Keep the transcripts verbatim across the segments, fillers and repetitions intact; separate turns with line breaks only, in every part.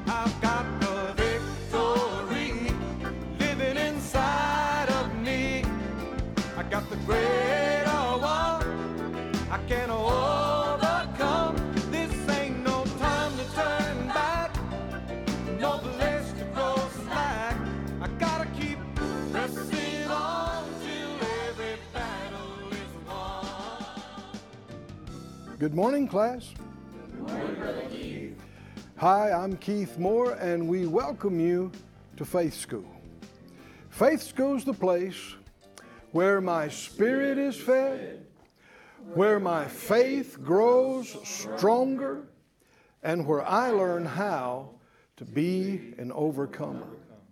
I've got the victory living inside of me. I got the greater one. I can overcome. This ain't no time to turn back. No place to go slack. I gotta keep pressing on till every battle is won.
Good morning, class.
Good morning, Brother Keith.
Hi, I'm Keith Moore, and we welcome you to Faith School. Faith School's the place where my spirit is fed, where my faith grows stronger, and where I learn how to be an overcomer.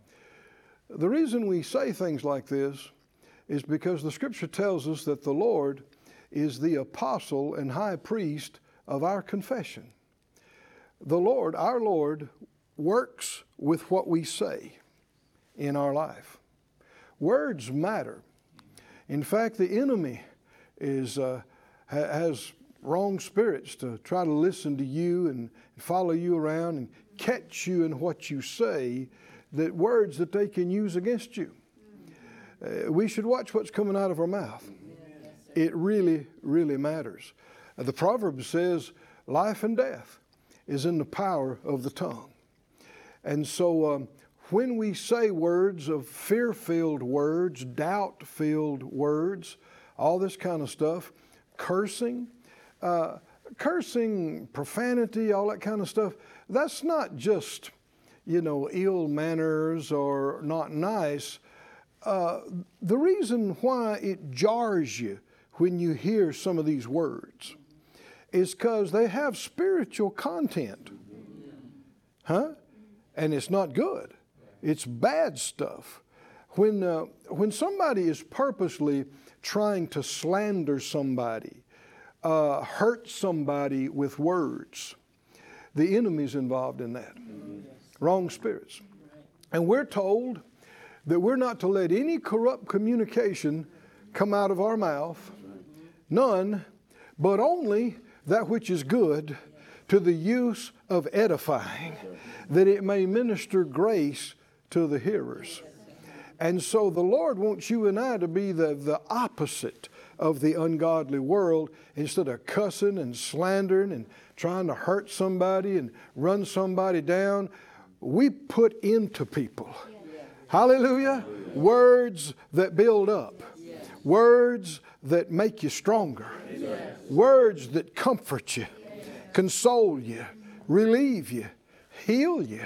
The reason we say things like this is because the Scripture tells us that the Lord is the apostle and high priest of our confession. The Lord, our Lord, works with what we say in our life. Words matter. In fact, the enemy is uh, ha- has wrong spirits to try to listen to you and follow you around and catch you in what you say, that words that they can use against you. Uh, we should watch what's coming out of our mouth. It really, really matters. Uh, the proverb says, life and death is in the power of the tongue. And so um, when we say words of fear-filled words, doubt-filled words, all this kind of stuff, cursing, uh, cursing, profanity, all that kind of stuff, that's not just, you know, ill manners or not nice. Uh, the reason why it jars you when you hear some of these words is because they have spiritual content. Huh? And it's not good. It's bad stuff. When, uh, when somebody is purposely trying to slander somebody, uh, hurt somebody with words, the enemy's involved in that. Wrong spirits. And we're told that we're not to let any corrupt communication come out of our mouth, none, but only that which is good to the use of edifying, that it may minister grace to the hearers. And so the Lord wants you and I to be the, the opposite of the ungodly world. Instead of cussing and slandering and trying to hurt somebody and run somebody down, we put into people. Hallelujah. Words that build up. Words that make you stronger. Words that comfort you, console you, relieve you, heal you.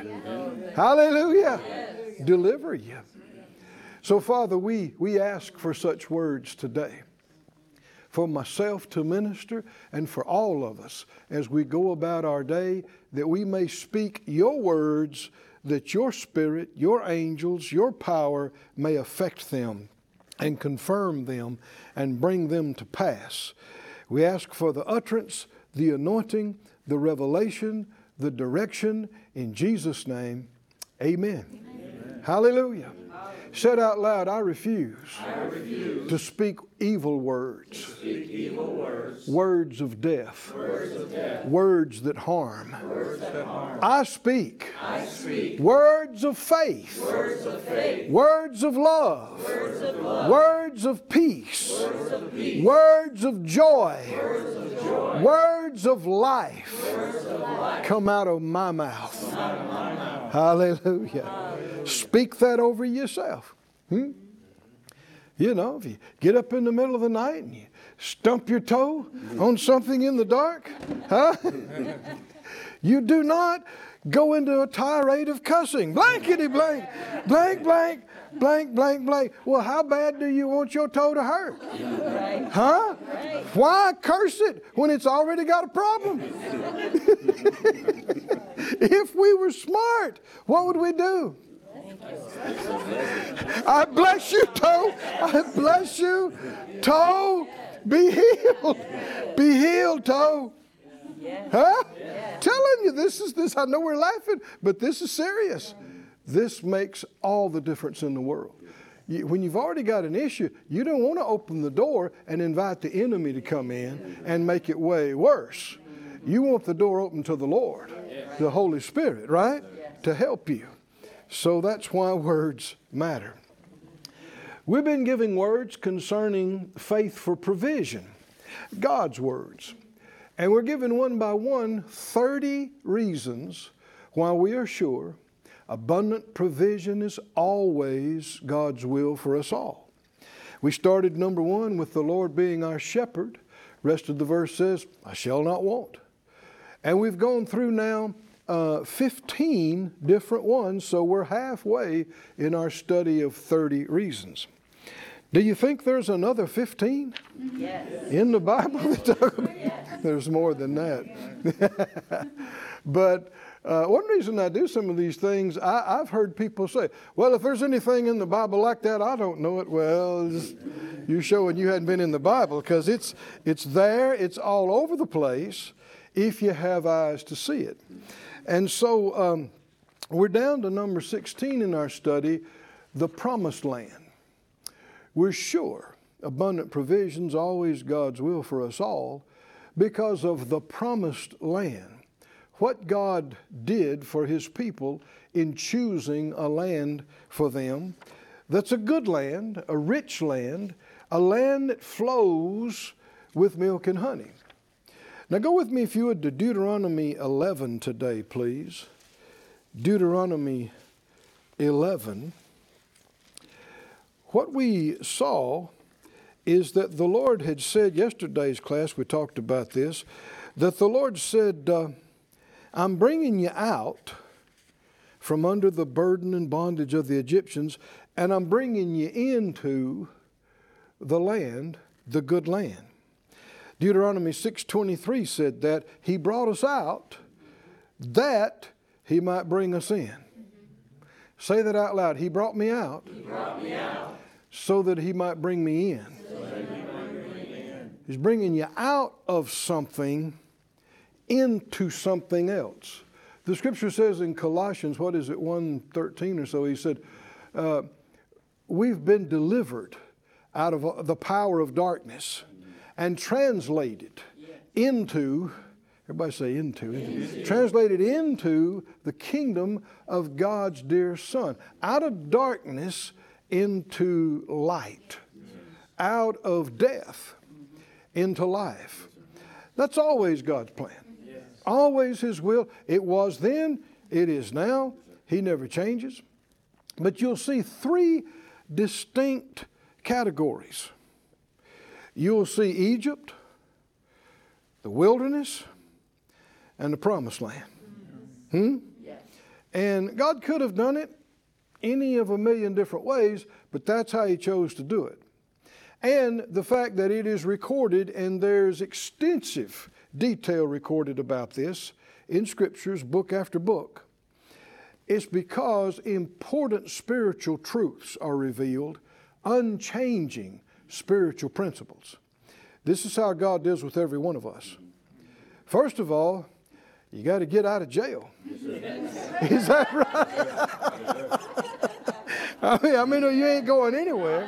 Hallelujah. Deliver you. So, Father, we, we ask for such words today. For myself to minister and for all of us as we go about our day, that we may speak your words, that your spirit, your angels, your power may affect them and confirm them and bring them to pass. We ask for the utterance, the anointing, the revelation, the direction in Jesus' name. Amen. Amen. Hallelujah. Said out loud, I refuse,
I refuse
to speak evil words,
to speak evil words,
words of death,
words of death,
words that harm.
words that harm.
I speak,
I speak
words of faith,
words of faith,
words of love,
words of love,
words of peace,
words of peace,
words of joy,
words of joy,
words of life
words of life.
come out of my mouth.
Come out of my mouth.
Hallelujah. Hallelujah. Speak that over yourself. Hmm? You know, if you get up in the middle of the night and you stump your toe on something in the dark, huh? You do not go into a tirade of cussing. Blankety blank, blank, blank, blank, blank, blank. Well, how bad do you want your toe to hurt?
Right.
Huh?
Right.
Why curse it when it's already got a problem? If we were smart, what would we do? I bless you, toe. I bless you, toe. Be healed. Be healed, toe. Huh? Telling you, this is this. I know we're laughing, but this is serious. This makes all the difference in the world. You, when you've already got an issue, you don't want to open the door and invite the enemy to come in and make it way worse. You want the door open to the Lord, the Holy Spirit, right? to help you. So that's why words matter. We've been giving words concerning faith for provision, God's words. And we're given one by one thirty reasons why we are sure abundant provision is always God's will for us all. We started number one with the Lord being our shepherd. Rest of the verse says, I shall not want. And we've gone through now uh, fifteen different ones, so we're halfway in our study of thirty reasons. Do you think there's another fifteen? Yes. In the Bible? Yes. There's more than that. But uh, one reason I do some of these things, I, I've heard people say, well, if there's anything in the Bible like that, I don't know it. Well, you're showing you hadn't been in the Bible, because it's, it's there, it's all over the place, if you have eyes to see it. And so um, we're down to number sixteen in our study, the promised land. We're sure abundant provision's always God's will for us all because of the promised land. What God did for His people in choosing a land for them that's a good land, a rich land, a land that flows with milk and honey. Now go with me, if you would, to Deuteronomy eleven today, please. Deuteronomy eleven. What we saw is that the Lord had said, yesterday's class we talked about this, that the Lord said, uh, I'm bringing you out from under the burden and bondage of the Egyptians, and I'm bringing you into the land, the good land. Deuteronomy six twenty-three said that He brought us out that He might bring us in. Mm-hmm. Say that out loud. He brought me out. He brought me out. So that He might bring me in. So that He might bring me in. He's bringing you out of something into something else. The Scripture says in Colossians, what is it, one thirteen or so, He said, uh, we've been delivered out of the power of darkness and translated into, everybody say into, into, translated into the kingdom of God's dear Son. Out of darkness into light. Out of death into life. That's always God's plan. Always His will. It was then, it is now. He never changes. But you'll see three distinct categories. You'll see Egypt, the wilderness, and the promised land. Hmm? Yes. And God could have done it any of a million different ways, but that's how He chose to do it. And the fact that it is recorded, and there's extensive detail recorded about this in Scriptures, book after book, it's because important spiritual truths are revealed, unchanging spiritual principles. This is how God deals with every one of us. First of all, you got to get out of jail. Is that right? I mean, I mean, you ain't going anywhere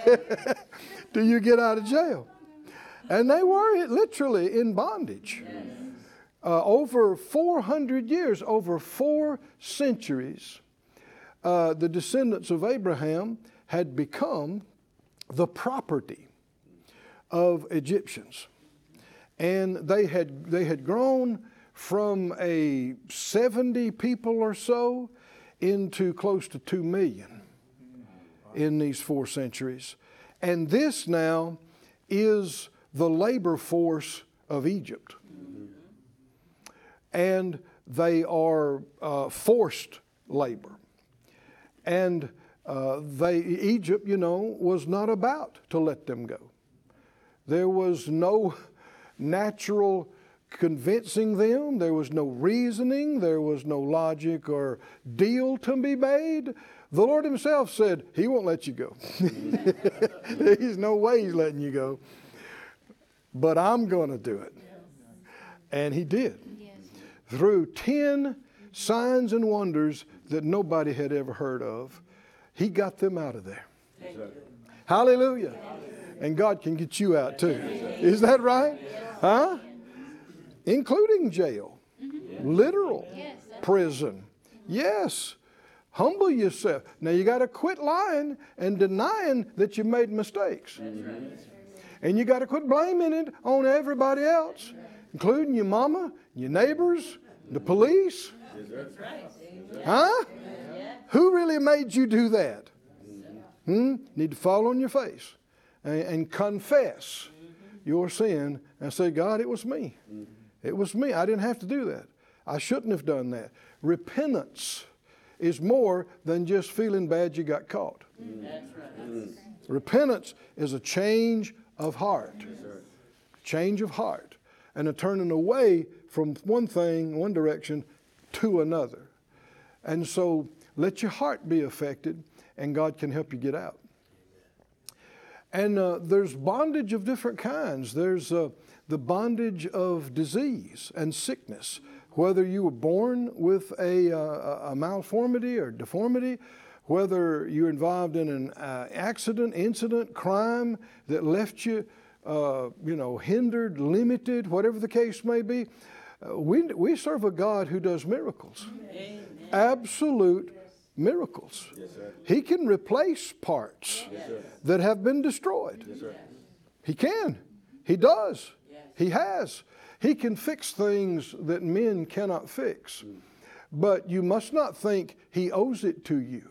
till you get out of jail. And they were literally in bondage. Uh, over four hundred years, over four centuries, uh, the descendants of Abraham had become the property of Egyptians. And they had, they had grown from a seventy people or so into close to two million in these four centuries. And this now is the labor force of Egypt. And they are uh, forced labor. And uh, they, Egypt, you know, was not about to let them go. There was no natural convincing them. There was no reasoning. There was no logic or deal to be made. The Lord Himself said, He won't let you go. There's no way He's letting you go. But I'm going to do it. And He did. Through ten signs and wonders that nobody had ever heard of, He got them out of there. Hallelujah. And God can get you out too. Is that right? Huh? Including jail. Literal prison. Yes. Humble yourself. Now you got to quit lying and denying that you made mistakes. Right. And you got to quit blaming it on everybody else, including your mama, your neighbors, the police. Huh? Who really made you do that? Hmm? Need to fall on your face and, and confess your sin and say, God, it was me. It was me. I didn't have to do that. I shouldn't have done that. Repentance is more than just feeling bad you got caught. That's right. Repentance is a change of heart. Yes, change of heart. And a turning away from one thing, one direction, to another. And so let your heart be affected, and God can help you get out. And uh, there's bondage of different kinds. There's uh, the bondage of disease and sickness. Whether you were born with a, uh, a malformity or deformity, whether you're involved in an uh, accident, incident, crime that left you, uh, you know, hindered, limited, whatever the case may be, uh, we, we serve a God who does miracles. Amen. Absolute miracles. Yes, He can replace parts yes, that have been destroyed. Yes, He can. He does. Yes. He has. He can fix things that men cannot fix. But you must not think He owes it to you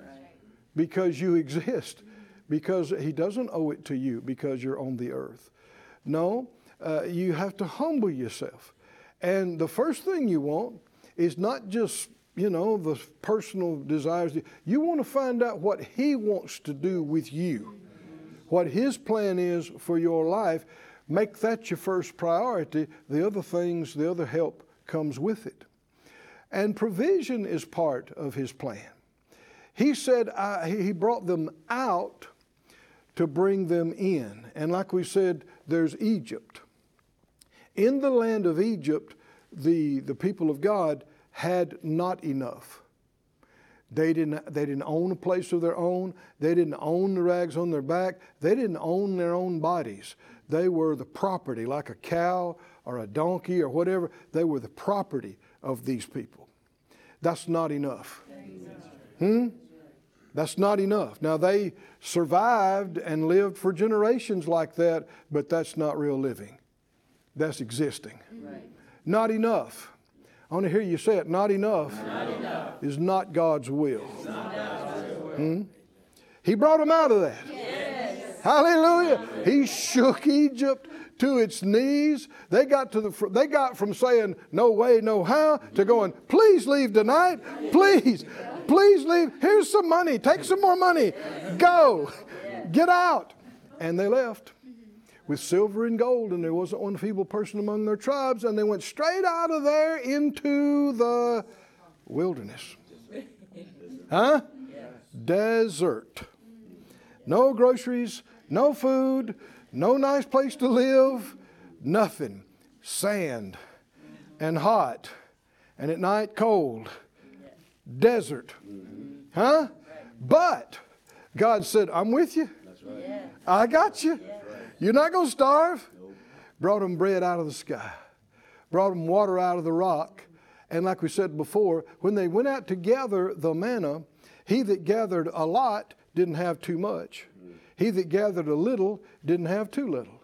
because you exist, because He doesn't owe it to you because you're on the earth. No, uh, you have to humble yourself. And the first thing you want is not just, you know, the personal desires. You want to find out what He wants to do with you, what His plan is for your life. Make that your first priority. The other things, the other help comes with it. And provision is part of His plan. He said uh, He brought them out to bring them in. And like we said, there's Egypt. In the land of Egypt, the, the people of God had not enough. They didn't, they didn't own a place of their own. They didn't own the rags on their back. They didn't own their own bodies. They were the property, like a cow or a donkey or whatever. They were the property of these people. That's not enough. Hmm? That's not enough. Now, they survived and lived for generations like that, but that's not real living. That's existing. Right. Not enough. I want to hear you say it. Not enough, not enough. Is not God's will. Not God's will. Hmm? He brought them out of that. Yes. Hallelujah. He shook Egypt to its knees. They got to the. They got from saying no way, no how to going, please leave tonight. Please, please leave. Here's some money. Take some more money. Go. Get out. And they left with silver and gold, and there wasn't one feeble person among their tribes, and they went straight out of there into the wilderness. Huh? Desert. No groceries, no food, no nice place to live, nothing. Sand and hot, and at night cold. Desert. Huh? But God said, I'm with you. I got you. You're not going to starve. Brought them bread out of the sky. Brought them water out of the rock. And like we said before, when they went out to gather the manna, he that gathered a lot didn't have too much. He that gathered a little didn't have too little.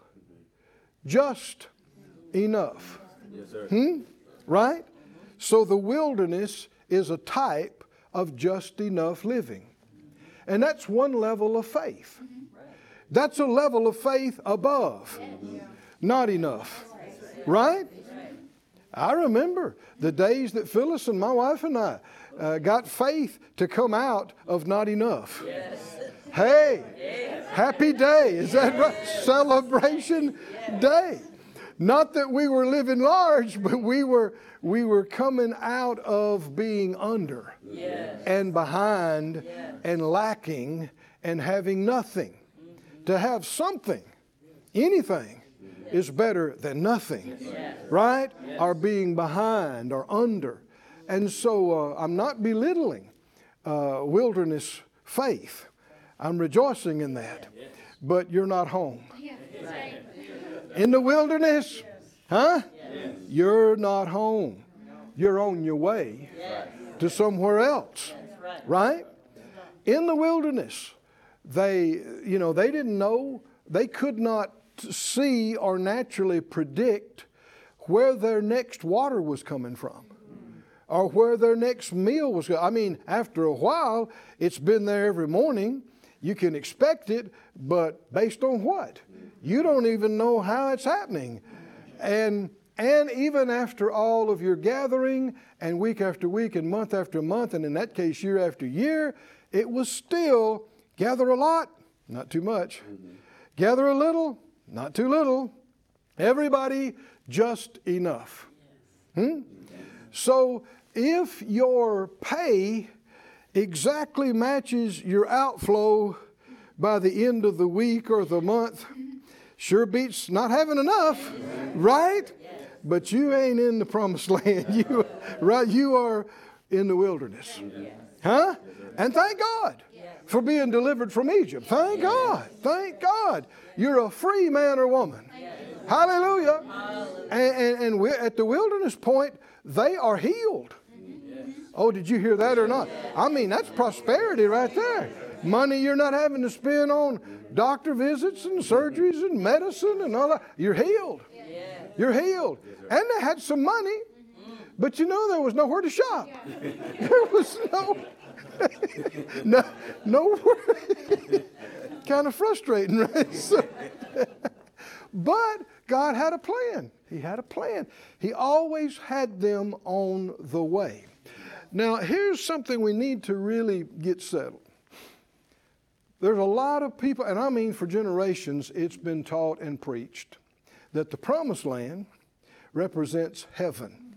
Just enough. Yes, sir. Hmm? Right? So the wilderness is a type of just enough living. And that's one level of faith. That's a level of faith above. Not enough. Right? I remember the days that Phyllis and my wife and I uh, got faith to come out of not enough. Yes. Hey, yes. Happy day. Is that right? Celebration yes. day. Not that we were living large, but we were we were coming out of being under yes. and behind yes. and lacking and having nothing. To have something, anything, is better than nothing, yes. right? Yes. Or being behind or under. And so uh, I'm not belittling uh, wilderness faith. I'm rejoicing in that. Yes. But you're not home. Yes. In the wilderness, huh? Yes. You're not home. You're on your way. Yes. to somewhere else. Right? In the wilderness, they, you know, they didn't know, they could not see or naturally predict where their next water was coming from or where their next meal was going. I mean, after a while, it's been there every morning. You can expect it, but based on what? You don't even know how it's happening. And and even after all of your gathering and week after week and month after month, and in that case year after year, it was still gather a lot, not too much. Gather a little, not too little. Everybody just enough. Hmm? So if your pay exactly matches your outflow by the end of the week or the month, sure beats not having enough, right? But you ain't in the promised land. You, right? You are in the wilderness. Huh? And thank God for being delivered from Egypt. Thank God. Thank God. You're a free man or woman. Hallelujah. And, and, and we're at the wilderness point, they are healed. Oh, did you hear that or not? I mean, that's prosperity right there. Money you're not having to spend on doctor visits and surgeries and medicine and all that. You're healed. You're healed. And they had some money, but you know there was nowhere to shop. There was no, no, nowhere. Kind of frustrating, right? So, but God had a plan. He had a plan. He always had them on the way. Now, here's something we need to really get settled. There's a lot of people, and I mean for generations, it's been taught and preached that the promised land represents heaven.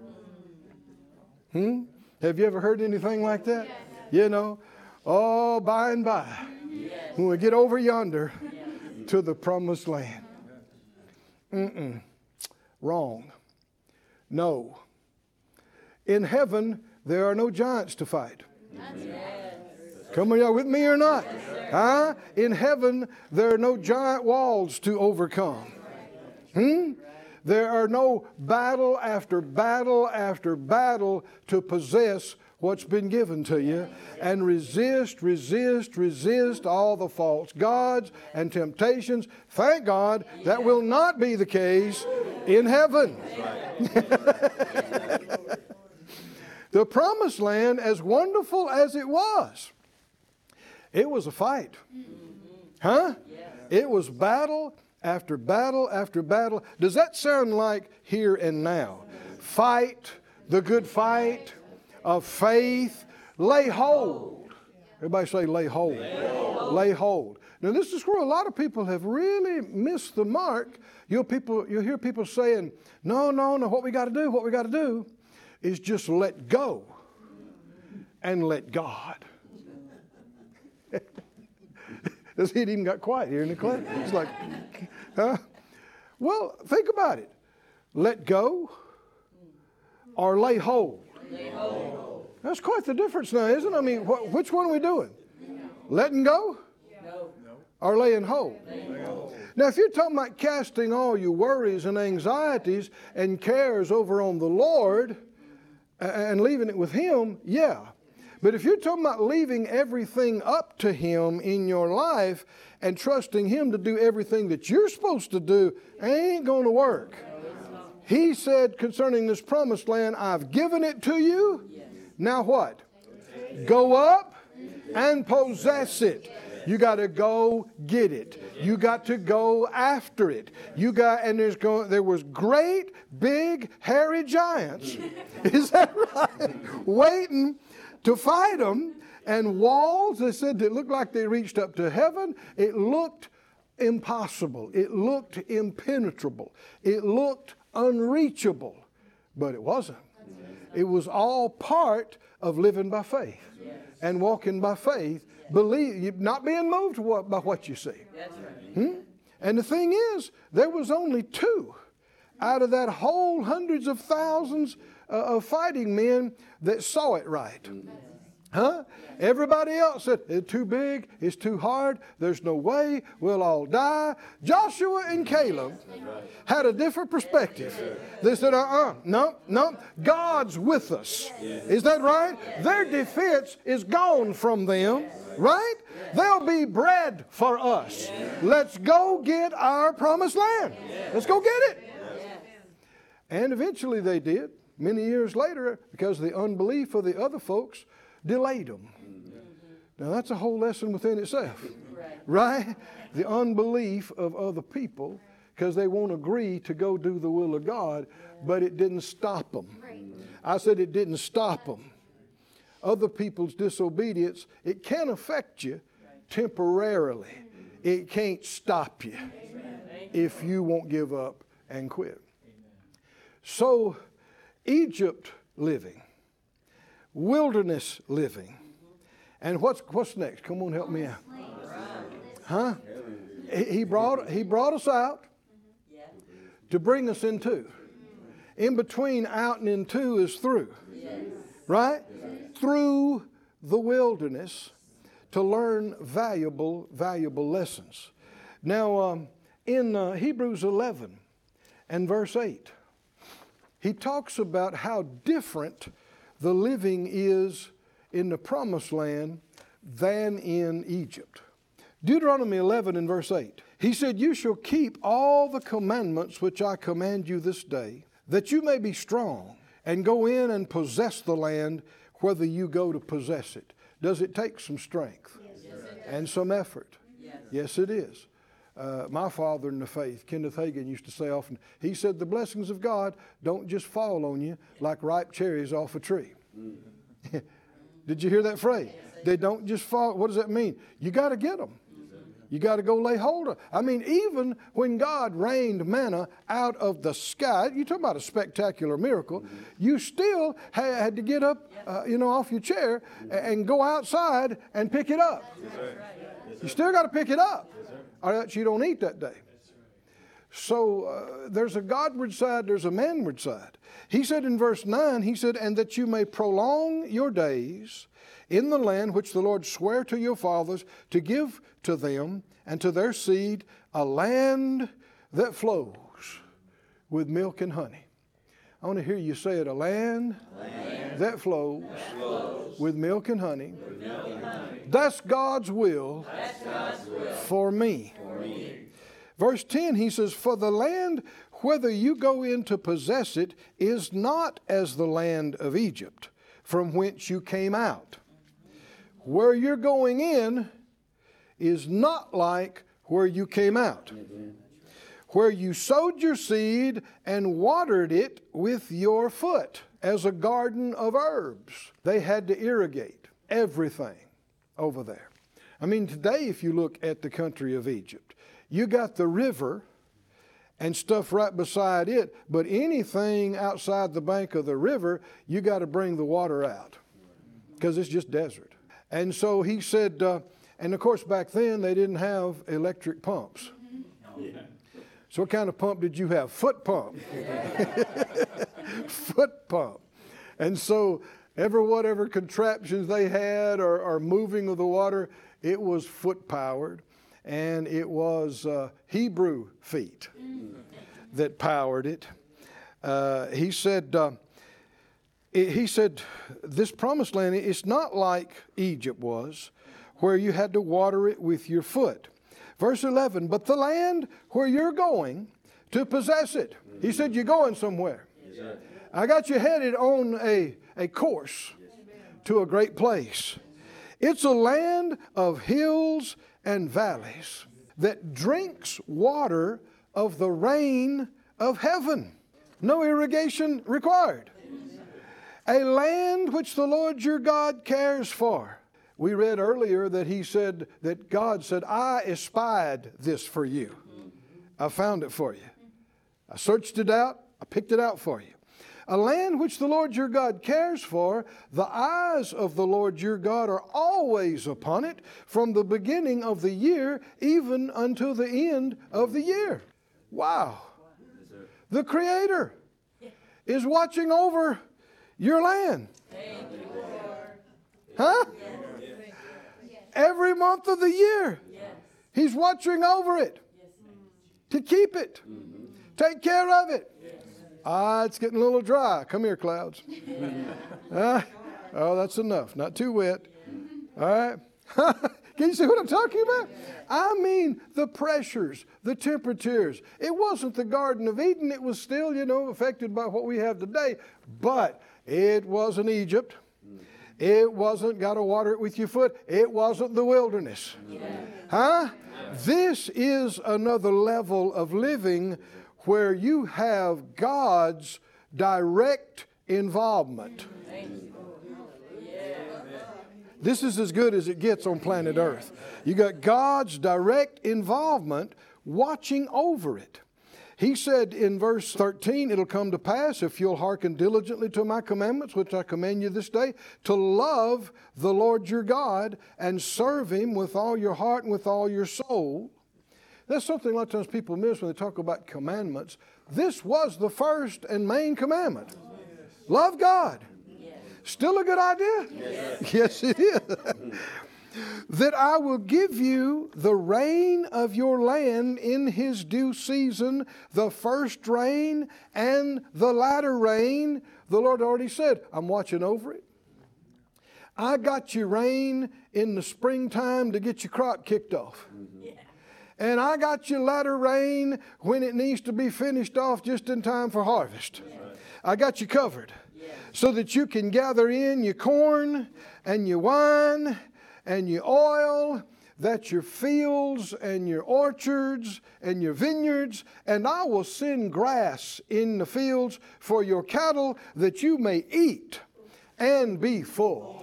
Hmm? Have you ever heard anything like that? Yes. You know, oh, by and by, yes. When we get over yonder yes. to the promised land. Mm-mm. Wrong. No. In heaven, there are no giants to fight. Yes. Come on, y'all with me or not? Yes, huh? In heaven, there are no giant walls to overcome. Hmm? There are no battle after battle after battle to possess what's been given to you, and resist, resist, resist all the false gods and temptations. Thank God that will not be the case in heaven. The promised land, as wonderful as it was, it was a fight. Huh? It was battle after battle after battle. Does that sound like here and now? Fight the good fight of faith. Lay hold. Everybody say lay hold. Lay hold. Lay hold. Now this is where a lot of people have really missed the mark. You'll people, you'll hear people saying, no, no, no, what we got to do, what we got to do is just let go and let God. It even got quiet here in the class. It's like, huh? Well, think about it. Let go or lay hold. Lay hold. That's quite the difference now, isn't it? I mean, wh- which one are we doing? Letting go no. or laying hold? Laying hold? Now, if you're talking about casting all your worries and anxieties and cares over on the Lord and leaving it with Him, yeah. But if you're talking about leaving everything up to Him in your life and trusting Him to do everything that you're supposed to do, it ain't going to work. He said concerning this promised land, I've given it to you. Now what? Go up and possess it. You got to go get it. You got to go after it. You got, and there's going, there was great, big, hairy giants. Is that right? Waiting to fight them, and walls, they said, that looked like they reached up to heaven. It looked impossible. It looked impenetrable. It looked unreachable, but it wasn't. It was all part of living by faith and walking by faith, believe, not being moved by what you see. Hmm? And the thing is, there was only two out of that whole hundreds of thousands uh, of fighting men that saw it right. Huh? Everybody else said, it's too big, it's too hard, there's no way, we'll all die. Joshua and Caleb had a different perspective. They said, uh-uh, no, no, God's with us. Is that right? Their defense is gone from them, right? There'll be bread for us. Let's go get our promised land. Let's go get it. And eventually they did. Many years later, because the unbelief of the other folks delayed them. Now that's a whole lesson within itself, right? The unbelief of other people because they won't agree to go do the will of God, but it didn't stop them. I said it didn't stop them. Other people's disobedience, it can affect you temporarily. It can't stop you if you won't give up and quit. So Egypt living, wilderness living. And what's what's next? Come on, help me out. Huh? He brought he brought us out to bring us into. In between out and into is through. Right? Through the wilderness to learn valuable, valuable lessons. Now, um, in uh, Hebrews eleven and verse eight, he talks about how different the living is in the promised land than in Egypt. Deuteronomy eleven and verse eight. He said, you shall keep all the commandments which I command you this day, that you may be strong and go in and possess the land whether you go to possess it. Does it take some strength? Yes. And some effort? Yes, yes it is. Uh, my father in the faith, Kenneth Hagin, used to say often, he said the blessings of God don't just fall on you like ripe cherries off a tree. Did you hear that phrase? They don't just fall. What does that mean? You got to get them. You got to go lay hold of. I mean, even when God rained manna out of the sky, you talk about a spectacular miracle, you still had to get up, uh, you know, off your chair and go outside and pick it up. You still got to pick it up, or else you don't eat that day. So uh, there's a Godward side, there's a manward side. He said in verse nine, he said, and that you may prolong your days in the land which the Lord sware to your fathers to give to them and to their seed, a land that flows with milk and honey. I want to hear you say it, a land, land that, flows that flows with milk and honey. Milk and honey. That's God's will, That's God's will for me. For me. Verse ten, he says, for the land, whether you go in to possess it, is not as the land of Egypt, from whence you came out. Where you're going in is not like where you came out. Where you sowed your seed and watered it with your foot as a garden of herbs. They had to irrigate everything over there. I mean, today if you look at the country of Egypt, you got the river and stuff right beside it, but anything outside the bank of the river, you got to bring the water out because it's just desert. And so he said, uh, and of course back then they didn't have electric pumps. So what kind of pump did you have? Foot pump. Foot pump. And so ever whatever contraptions they had or, or moving of the water, it was foot powered. And it was uh, Hebrew feet that powered it. Uh, he said, uh, he said, this promised land, it's not like Egypt was, where you had to water it with your foot. Verse eleven, but the land where you're going to possess it. He said, you're going somewhere. Yes, I got you headed on a, a course to a great place. It's a land of hills and valleys that drinks water of the rain of heaven. No irrigation required. A land which the Lord your God cares for. We read earlier that he said, that God said, I espied this for you. I found it for you. I searched it out. I picked it out for you. A land which the Lord your God cares for, the eyes of the Lord your God are always upon it, from the beginning of the year even until the end of the year. Wow. The Creator is watching over your land. Huh? month of the year. He's watching over it to keep it, take care of it. Ah, it's getting a little dry. Come here, clouds. uh, oh, that's enough. Not too wet. All right. Can you see what I'm talking about? I mean, the pressures, the temperatures. It wasn't the Garden of Eden. It was still, you know, affected by what we have today. But it wasn't Egypt. It wasn't got to water it with your foot. It wasn't the wilderness. Huh? This is another level of living where you have God's direct involvement. This is as good as it gets on planet Earth. You got God's direct involvement watching over it. He said in verse thirteen, it'll come to pass if you'll hearken diligently to my commandments, which I command you this day, to love the Lord your God and serve Him with all your heart and with all your soul. That's something a lot of times people miss when they talk about commandments. This was the first and main commandment. Love God. Still a good idea? Yes, yes it is. That I will give you the rain of your land in his due season, the first rain and the latter rain. The Lord already said, I'm watching over it. I got you rain in the springtime to get your crop kicked off. Yeah. And I got you latter rain when it needs to be finished off just in time for harvest. Yeah. I got you covered. So that you can gather in your corn and your wine and your oil, that your fields and your orchards and your vineyards, and I will send grass in the fields for your cattle that you may eat and be full.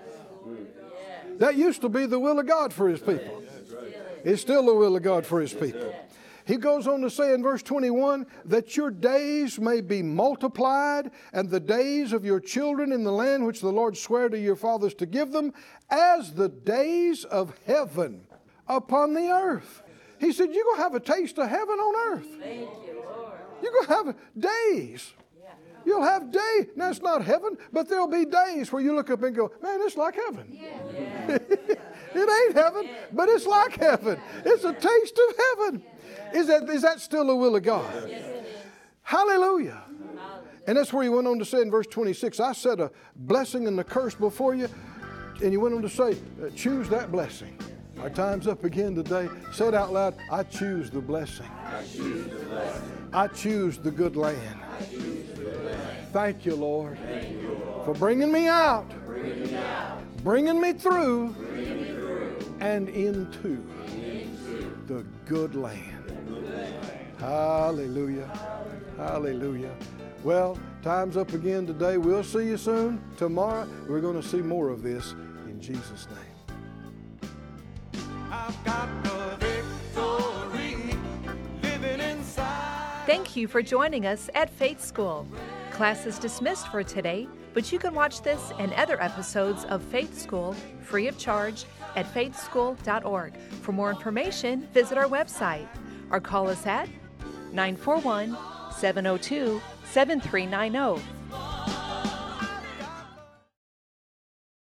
That used to be the will of God for His people. It's still the will of God for His people. He goes on to say in verse twenty-one, that your days may be multiplied, and the days of your children in the land which the Lord sware to your fathers to give them, as the days of heaven upon the earth. He said, you're going to have a taste of heaven on earth. Thank you, Lord. You're going to have days. Yeah. You'll have days. Now, it's not heaven, but there'll be days where you look up and go, man, it's like heaven. Yeah. It ain't heaven, but it's like heaven. It's a taste of heaven. Is that, is that still the will of God? Yes, it is. Hallelujah. And that's where he went on to say in verse twenty-six, I set a blessing and a curse before you. And he went on to say, choose that blessing. Our time's up again today. Say it out loud. I choose the blessing. I choose the blessing. I choose the good land. I choose the good land. Thank you, Lord, Thank you, Lord. For bringing me out, bringing me, out. Bringing me through, bringing me through. And into, into the good land. Hallelujah. Hallelujah. Well, time's up again today. We'll see you soon. Tomorrow, we're going to see more of this in Jesus' name.
I've got the victory living inside.
Thank you for joining us at Faith School. Class is dismissed for today, but you can watch this and other episodes of Faith School free of charge at faith school dot org. For more information, visit our website or call us at nine four one, seven oh two, seven three nine oh.